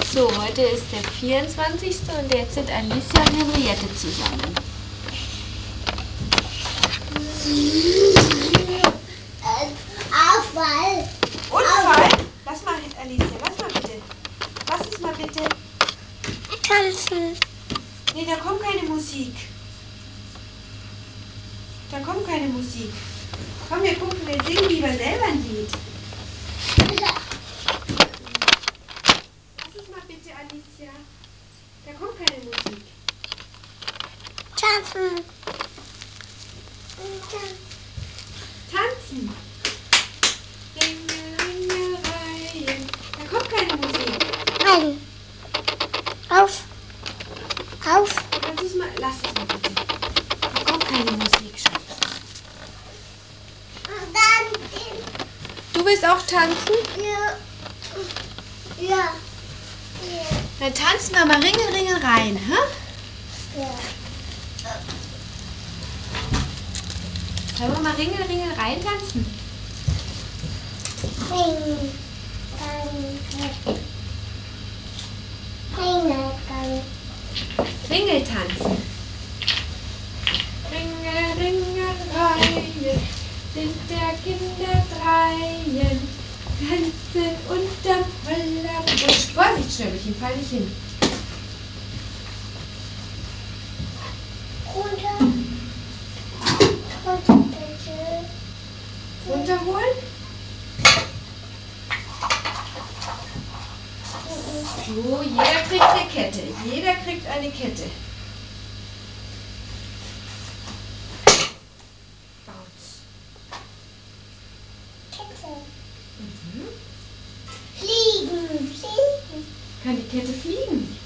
So, heute ist der 24. und jetzt sind Alicia und Henriette zusammen. Aufball. Unfall? Lass mal, Alicia, lass mal bitte. Lass es mal bitte. Tanzen. Nee, da kommt keine Musik. Da kommt keine Musik. Komm, wir singen lieber selber ein Lied. Lass es mal bitte, Alicia. Da kommt keine Musik. Tanzen. Tanzen. Ringel, Ringel, Reihen. Da kommt keine Musik. Nein. Auf. Auf. Kannst du's mal, lass es mal bitte. Da kommt keine Musik, Schatz. Du willst auch tanzen? Ja. Dann tanzen wir mal Ringel, Ringel, rein, hä? Ja. Sollen wir mal Ringel, Ringel, rein tanzen? Ringel tanzen. Ringel, Ringel, Reihen sind der Kinder dreien. Tanzen unterm Hollerbusch. Vorsicht, Schnöbelchen, fall nicht hin. Runterholen? So, jeder kriegt eine Kette. Jeder kriegt eine Kette. Bounce. Mhm. Fliegen. Kann die Kette fliegen?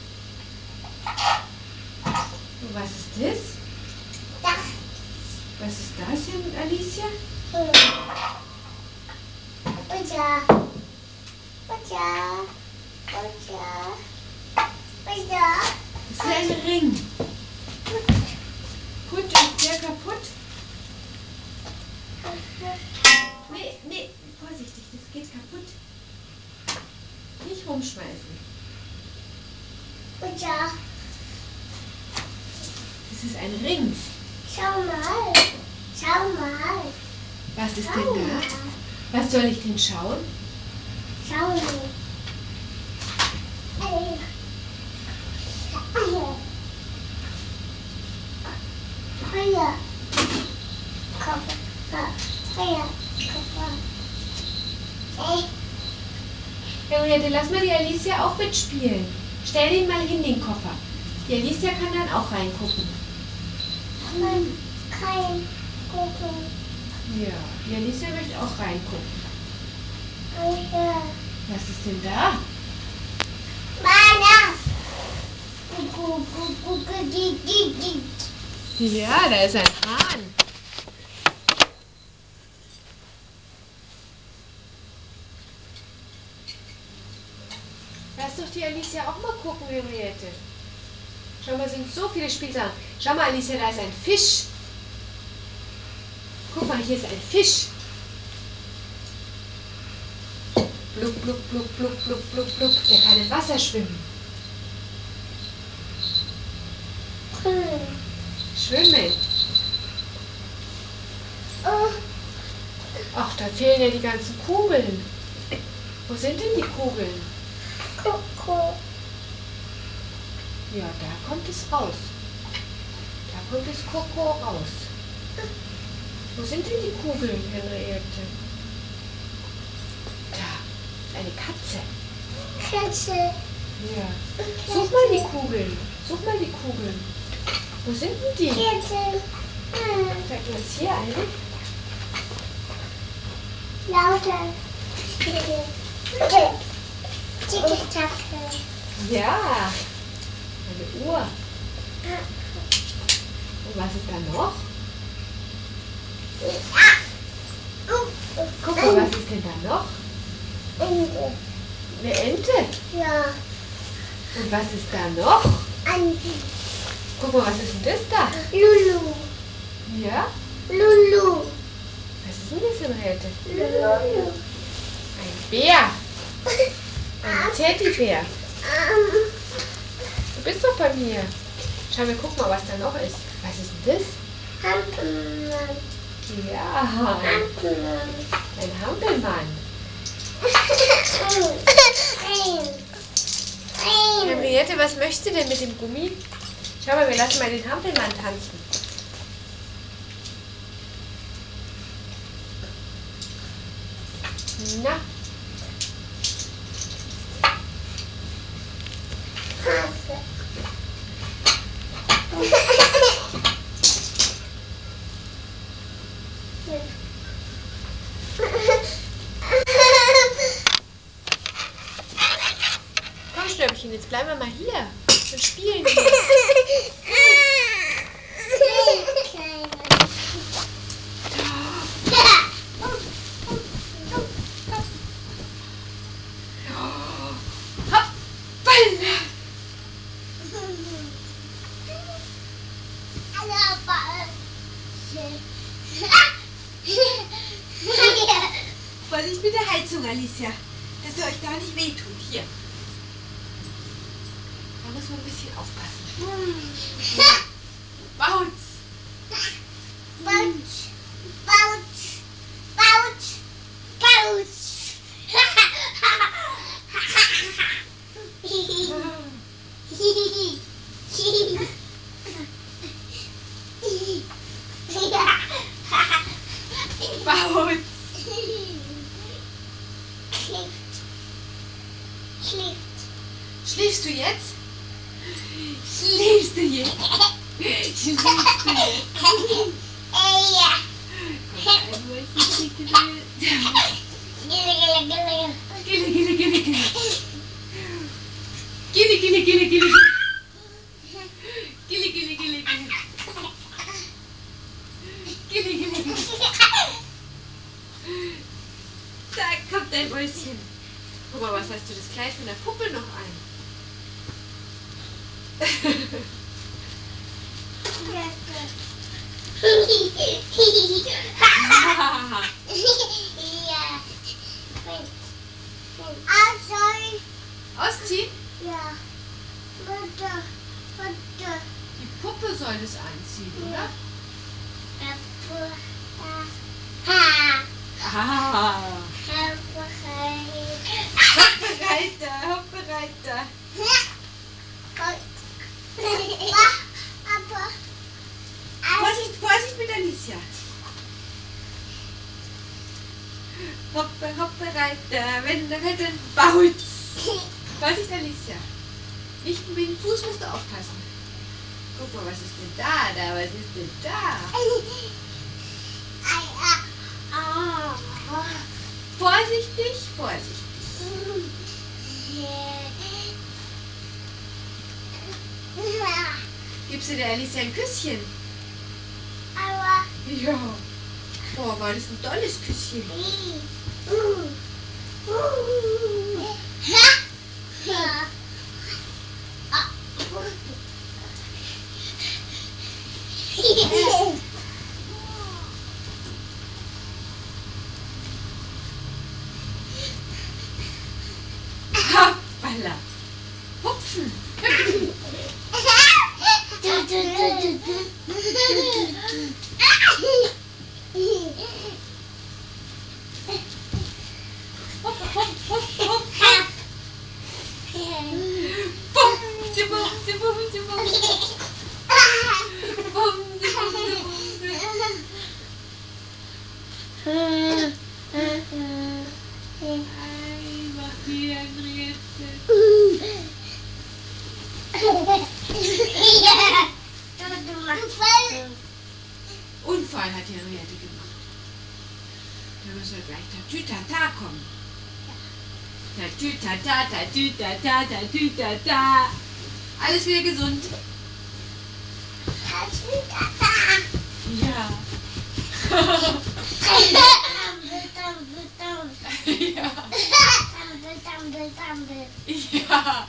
Und was ist das? Was ist das, Alicia? Das ist ein Ring. Put, ist der kaputt? Nee, vorsichtig, das geht kaputt. Nicht rumschmeißen. Das ist ein Ring. Schau mal. Was ist denn da? Was soll ich denn schauen? Schau mal. Feuer. Henriette, lass mal die Alicia auch mitspielen. Stell den mal hin, den Koffer. Die Alicia kann dann auch reingucken. Kein Gucken. Ja, die Alicia möchte auch reingucken. Was ist denn da? Ja, da ist ein Hahn. Lass doch die Alicia auch mal gucken, Henriette. Schau mal, sind so viele Spielsachen. Schau mal, Alicia, da ist ein Fisch. Guck mal, hier ist ein Fisch. Blub, blub, blub, blub, blub, blub, blub. Der kann im Wasser schwimmen. Schwimmen. Ach, da fehlen ja die ganzen Kugeln. Wo sind denn die Kugeln? Ja, da kommt es raus. Da kommt das Koko raus. Wo sind denn die Kugeln, Henriette? Da, eine Katze. Ja. Such mal die Kugeln. Such mal die Kugeln. Wo sind denn die? Zeig uns hier eine. Lauter. Ja. Eine Uhr. Und was ist da noch? Guck mal, was ist denn da noch? Eine Ente. Ja. Und was ist da noch? Andi. Guck mal, was ist denn das da? Lulu. Ja? Lulu. Was ist denn das, Henriette? Lulu. Ein Bär. Ein Teddybär. Du bist doch bei mir. Schau, wir gucken mal, was da noch ist. Was ist denn das? Hampelmann. Ja, Hampelmann. ein Hampelmann. Henriette, was möchtest du denn mit dem Gummi? Schau mal, wir lassen mal den Hampelmann tanzen. Na, komm Schnöppchen, jetzt bleiben wir mal hier und spielen hier. Hoppala! Vorsicht mit der Heizung, Alicia. Das soll euch da nicht wehtun. Hier. Da muss man ein bisschen aufpassen. Bautz! Bautz! Schläfst du jetzt? Schläfst du jetzt? Schläfst du jetzt? Komm, ein Mäuschen, Gille, Gille, Gille, Gille. Gille, Gille, Gille, Gille. Gille, Gille, Gille, Gille. Gille, Gille, Gille. Da kommt ein Mäuschen. Guck mal, was hast du das Kleid von der Puppe noch an? Ausziehen? Ja. Mutter. Die Puppe soll es anziehen, oder? Ah. Hoppereiter, Hoppereiter. Vorsicht, Vorsicht mit Alicia. Hoppe, Hoppereiter, wenn der Wetter baut. Vorsicht, Alicia. Nicht mit dem Fuß musst du aufpassen. Guck mal, was ist denn da? Was ist denn da? Vorsichtig, vorsichtig. Gibst du der Alicia ein Küsschen? Ja. Oh, war das ein tolles Küsschen. Hoppala. Hupfen. Hüpfen. Hopp, hopp, hopp, hopp, hopp. Bumsi, bumsi, bumsi, bumsi. Bumsi, bumsi, bumsi. Ei, mach die Henriette. Unfall hat die Henriette gemacht. Da müssen wir gleich Tatütata kommen. Tatütata, Tatütata, Tatütata. Alles wieder gesund. Ja. Ja. Ja.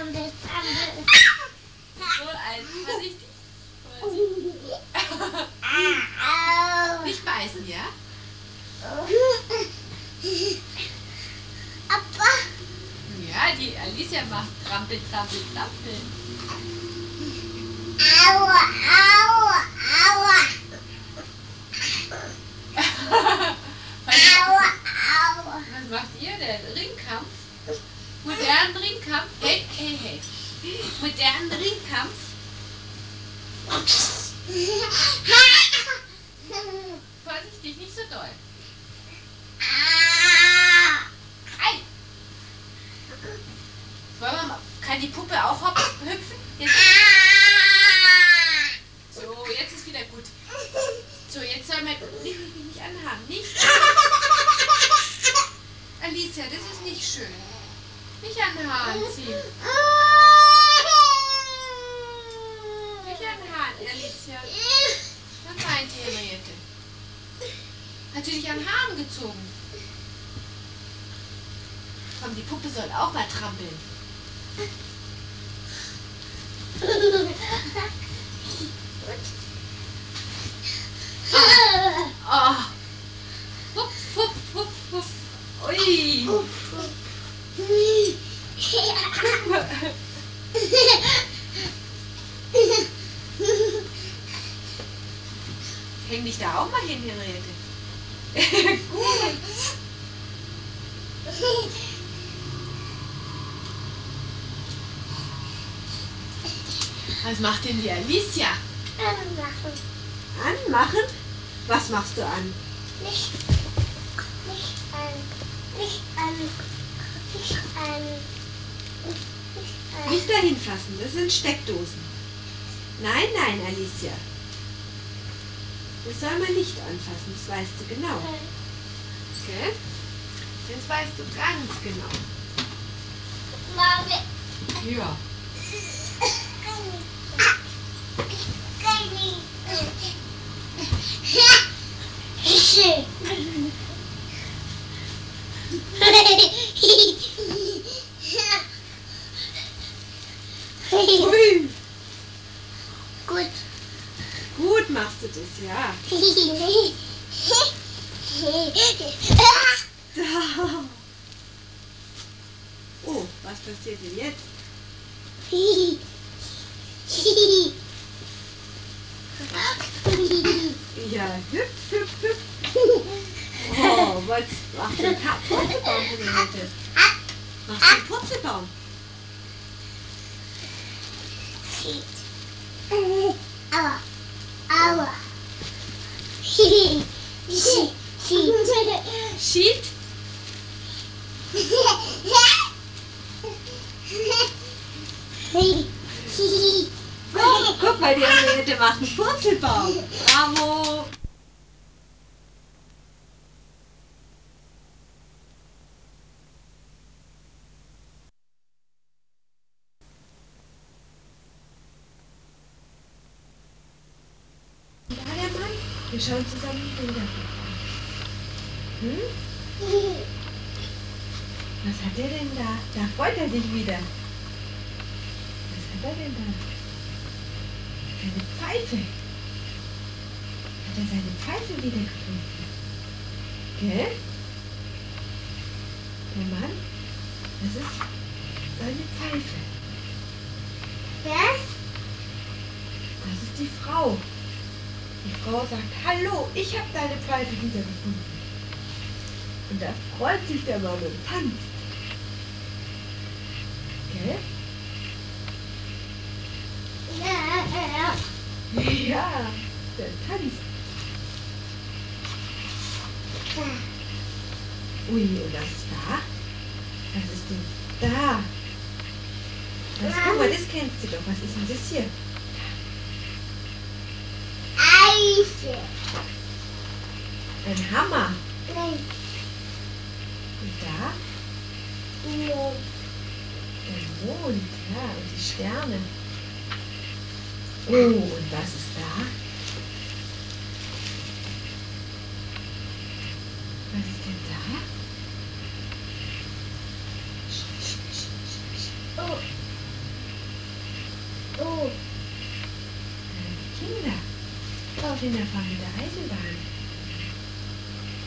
So, also vorsichtig. Vorsichtig. Nicht beißen, ja? Ja, die Alicia. Alicia macht Trampel, Trampel, Trampel. Aua, aua, aua. Aua, aua. Was macht ihr denn? Ringkampf? Modernen Ringkampf? Hey, hey, hey. Modernen Ringkampf? Vorsichtig, nicht so doll. Ei! Kann die Puppe auch hüpfen? Jetzt. So, jetzt ist wieder gut. So, jetzt soll man nicht anhaben. Nicht. Alicia, das ist nicht schön. Nicht an den Haaren ziehen. Nicht an den Haaren, Alicia. Dann weint die Henriette. Hat sie dich an den Haaren gezogen? Komm, die Puppe soll auch mal trampeln. Oh. Hup, hup, hup, hup. Ui. Häng dich da auch mal hin, Henriette. Gut. Was macht denn die Alicia? Anmachen. Anmachen? Was machst du an? Licht an. Licht an. Licht an. Licht an. Nicht dahin fassen, das sind Steckdosen. Nein, nein, Alicia. Das soll man nicht anfassen, das weißt du genau. Okay? Das weißt du ganz genau. Mama. Ja. Ui. Gut. Gut machst du das, ja. Da. Oh, was passiert denn jetzt? Ja, hüpf, hüpf, hüpf. Oh, was macht den Purzelbaum, Henriette? Machst du den Purzelbaum? Aua. Aua. Schied? Guck mal, die Henriette macht einen Purzelbaum. Bravo. Da der Mann. Wir schauen zusammen Bilder. Hm? Was hat er denn da? Da freut er sich wieder. Was hat er denn da? Seine Pfeife. Hat er seine Pfeife wiedergefunden? Gell? Der Mann? Das ist seine Pfeife. Was? Das ist die Frau. Die Frau sagt, hallo, ich habe deine Pfeife wiedergefunden. Und da freut sich der Mann und tanzt. Gell? Ja, der tanzt. Ui, und was ist da? Was ist denn da? Guck mal, das kennst du doch. Was ist denn das hier? Eise. Ein Hammer. Nein. Und da? Mond. Der Mond, ja, und die Sterne. Oh, und was ist da? Was ist denn da? Oh. Oh. Die Kinder. Auf in der fahrenden Eisenbahn.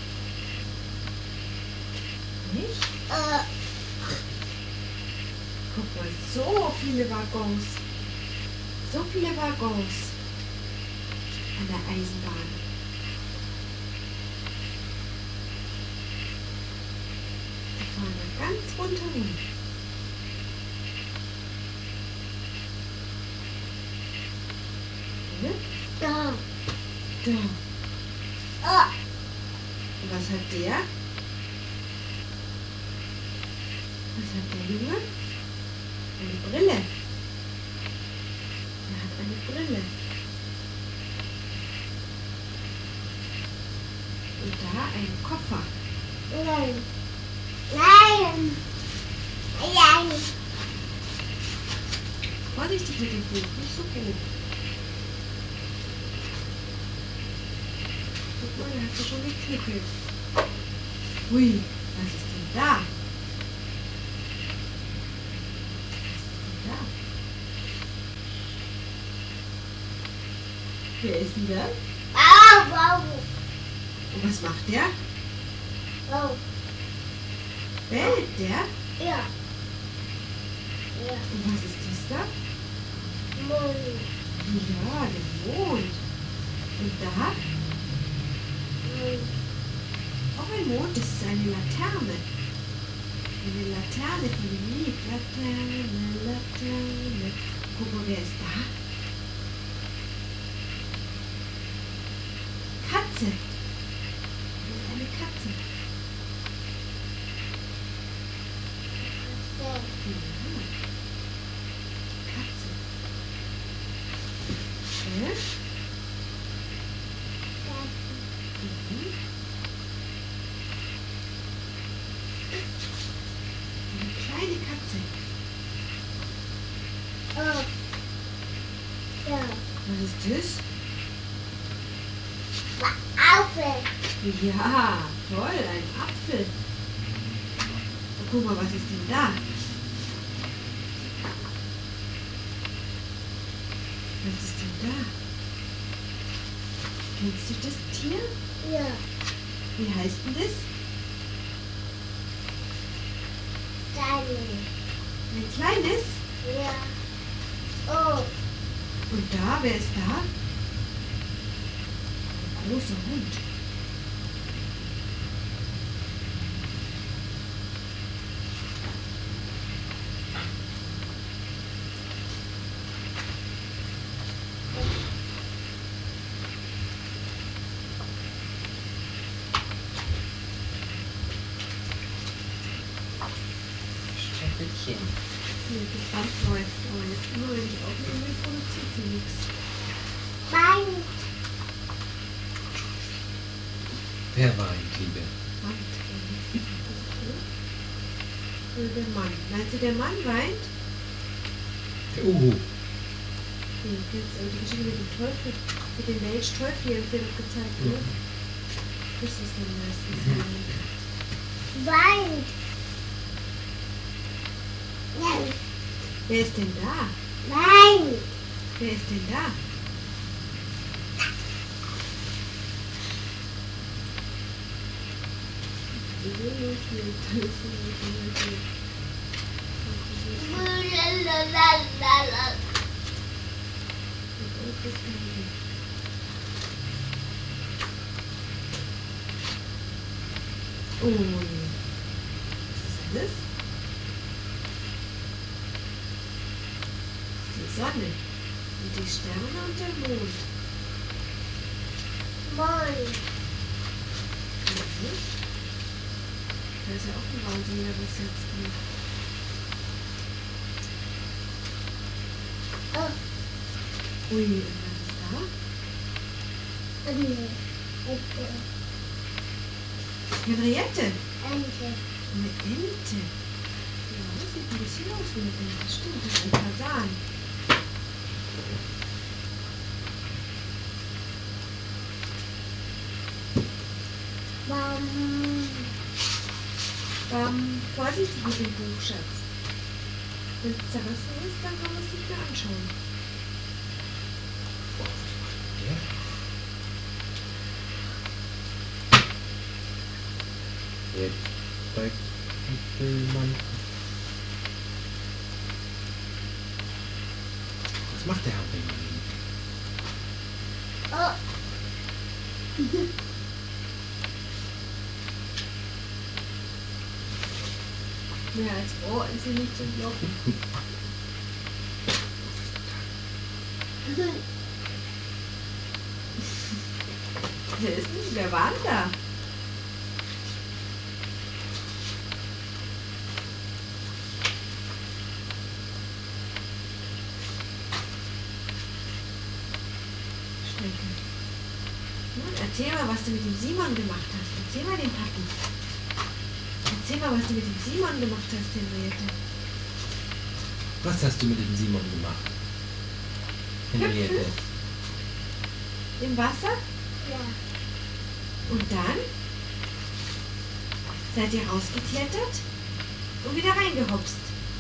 Nicht? so viele Waggons. So viele Waggons an der Eisenbahn. Die fahren da ganz rundherum. Ne? Da. Da. Ah. Und was hat der? Was hat der Junge? Eine Brille. Er hat eine Brille. Und da ein Koffer. Nein. Nein. Nein. Vorsichtig mit dem Buch, nicht so hoch. Guck mal, da hast du schon geknickelt. Hui, was ist denn da? Was ist denn da? Wer ist denn das? Au, au. Und was macht der? Au. Bellt der? Ja. Ja. Und was ist das da? Mond. Ja, der Mond. Und da? Mond. Auch ein Mond, das ist eine Laterne. Eine Laterne von dem Lied. Laterne, Laterne. Guck mal, wer ist da? Katze. Das ist eine Katze. Sehr. Ja. Katze. Mhm. Eine kleine Katze. Oh. Ja. Was ist das? Apfel. Ja, toll, ein Apfel. Und guck mal, was ist denn da? Was ist denn da? Kennst du das Tier? Ja. Wie heißt denn das? Deine. Ein kleines? Ja. Oh. Und da, wer ist da? Ein großer Hund. Staffelchen. Nee, das Band läuft. Aber jetzt immer, wenn ich aufnehmen will, produziert sie nichts. Mein. Wer weint, Liebe? Band. Der Mann. Meinst du, der Mann weint? Der Uhu. Nee, kennst du die Geschichte mit dem Teufel? Mit dem Weltteufel, die haben wir doch gezeigt, oder? Das ist dann meistens weint. Wein. Nein. Wer ist denn da? Nein. Wer ist denn da? Lalalala. Oh, was ist das? Die Sonne und die Sterne und der Mond. Moin. Mhm. Da ist ja auch ein wahnsinniger Satz drin. Oh. Ui, und was ist da? Ente. Henriette, Ente. eine Ente. Ja, das sieht ein bisschen aus wie eine Ente. Stimmt, das ist ein Fasan. Bam. Vorsichtig mit dem Buch, Schatz. Wenn es zerrissen ist, dann kann man es nicht mehr anschauen. Ja. Jetzt steigt Apfelmann. Was macht der Hampelmann? Oh. Mehr als O ist sie nicht zum Lob. Wer ist denn? Wer war denn da? Schnecke. Nun, erzähl mal, was du mit dem Simon gemacht hast. Erzähl mal dem Papi. Erzähl mal, was du mit dem Simon gemacht hast, Henriette. Was hast du mit dem Simon gemacht? Henriette. Im Wasser? Ja. Und dann? Seid ihr rausgeklettert und wieder reingehopst.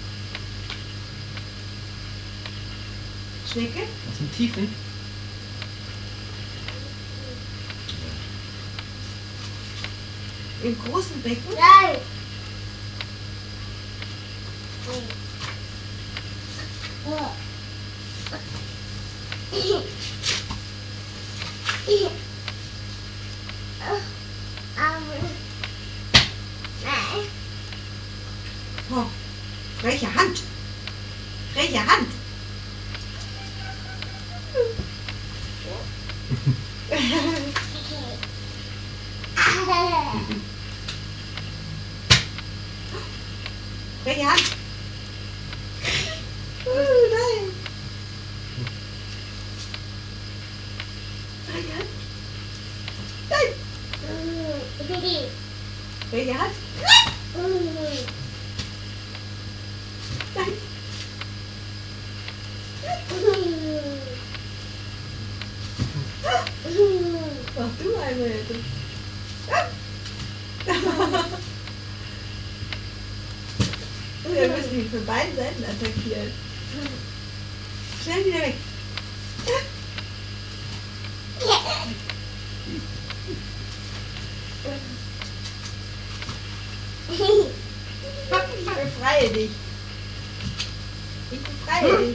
Schnecke? Aus dem Tiefen? Im großen Becken? Nein. Oh. Nein. Oh, freche Hand! Freche Hand! Freche Hand! Nein! Freche Hand! Nein! Freche Hand! Nein! Mach du eine, Henriette. Wir müssen ihn von beiden Seiten attackieren. Schnell wieder weg. Ich befreie dich. Ich befreie dich.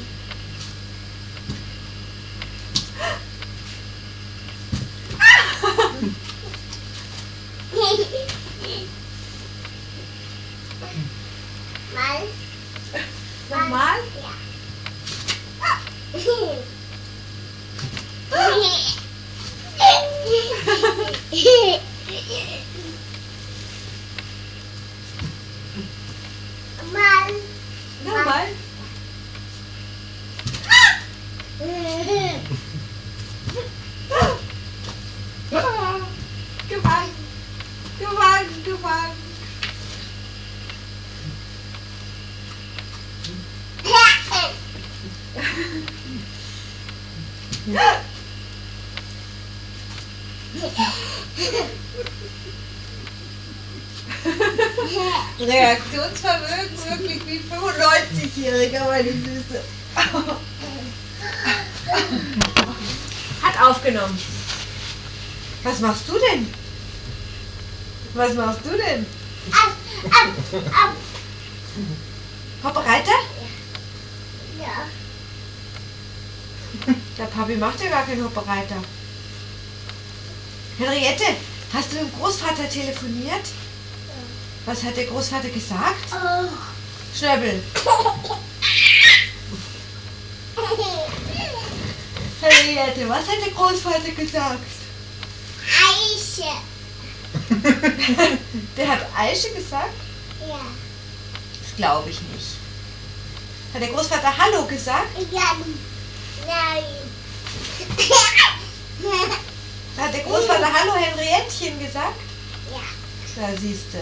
Mal. Nochmal? Ja. Mal. Nochmal? Gefangen! Gefangen! Gefangen! Reaktionsvermögen wirklich wie 95-Jähriger, meine Süße. Hat aufgenommen. Was machst du denn? Was machst du denn? Hoppereiter? Ja. Der Papi macht ja gar keinen Hoppereiter. Henriette, hast du mit dem Großvater telefoniert? Was hat der Großvater gesagt? Oh. Schnöbbel. Henriette, was hat der Großvater gesagt? Eiche. Der hat Eiche gesagt? Ja. Das glaube ich nicht. Hat der Großvater Hallo gesagt? Ja. Nein. Hat der Großvater Hallo Henriettchen gesagt? Ja. Da siehst du.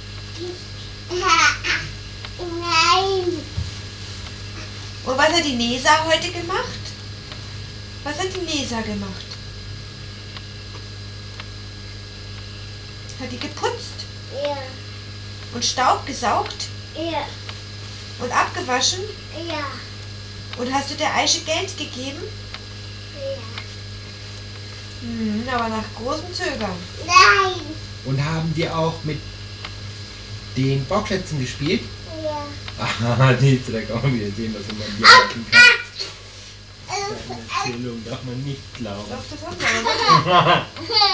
Nein. Und was hat die Nesa heute gemacht? Was hat die Nesa gemacht? Hat die geputzt Ja. und Staub gesaugt Ja. und abgewaschen? Ja. Und hast du der Eiche Geld gegeben? Ja. Aber nach großem Zögern. Nein. Und haben die auch mit den Bauklötzen gespielt? Ja. Ah, siehst du, da kann man wieder sehen, was man dir helfen kann. Deine Erzählung darf man nicht glauben. Doch, das haben wir.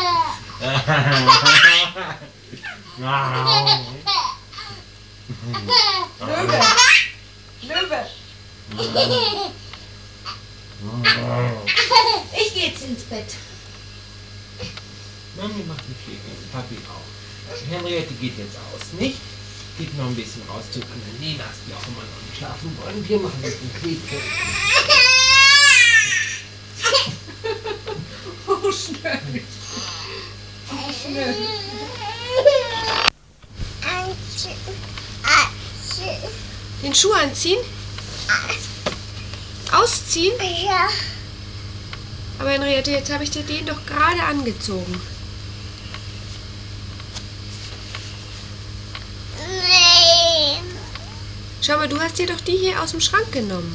Löwe. Löwe. Ich gehe jetzt ins Bett. Mami macht ein Schläfchen, Papi auch. Henriette geht jetzt aus, nicht? Geht noch ein bisschen raus zu anderen Nenas, die auch immer noch nicht schlafen wollen. Wir machen jetzt ein Schläfchen. Oh, schnell. Oh, schnell. Den Schuh anziehen? Ausziehen? Ja. Aber Henriette, jetzt habe ich dir den doch gerade angezogen. Nein. Schau mal, du hast dir doch die hier aus dem Schrank genommen.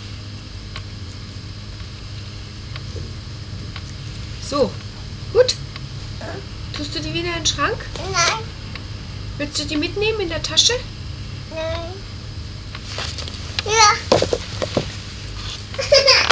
So, gut. Tust du die wieder in den Schrank? Nein. Willst du die mitnehmen in der Tasche? Nein.